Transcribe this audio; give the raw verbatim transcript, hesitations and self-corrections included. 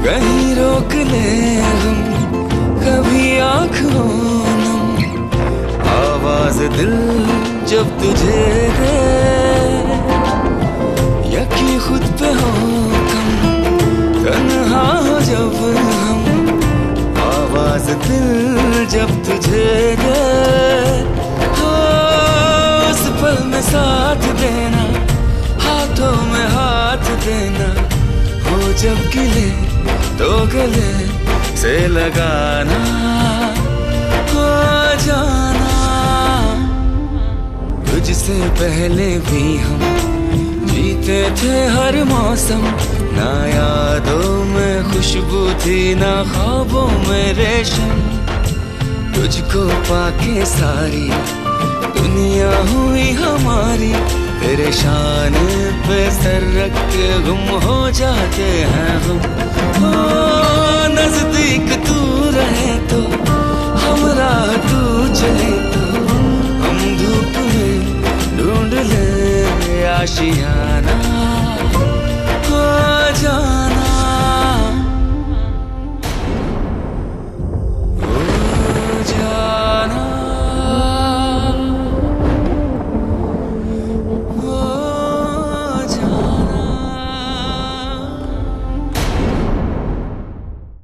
कहीं रोक ले हम कभी आँखों नम, आवाज दिल जब तुझे दे, यकी खुद पे हो कम, तन्हा हो जब हम, आवाज दिल जब तुझे दे, हो उस पल में साथ देना, हाथों में हाथ देना, हो जब गिले तो गले से लगाना, हो जाना। तुझसे पहले भी हम जीते थे हर मौसम, ना यादों में खुशबू थी ना ख्वाबों में रेशम, तुझको पाके सारी दुनिया हुई हमारी, तेरे शान पे सर रख के गुम हो जाते हैं हम। हो नजदीक तू रहे तो, हमरा तू चले तो, हम धूप में ढूंढ ले आशियाँ।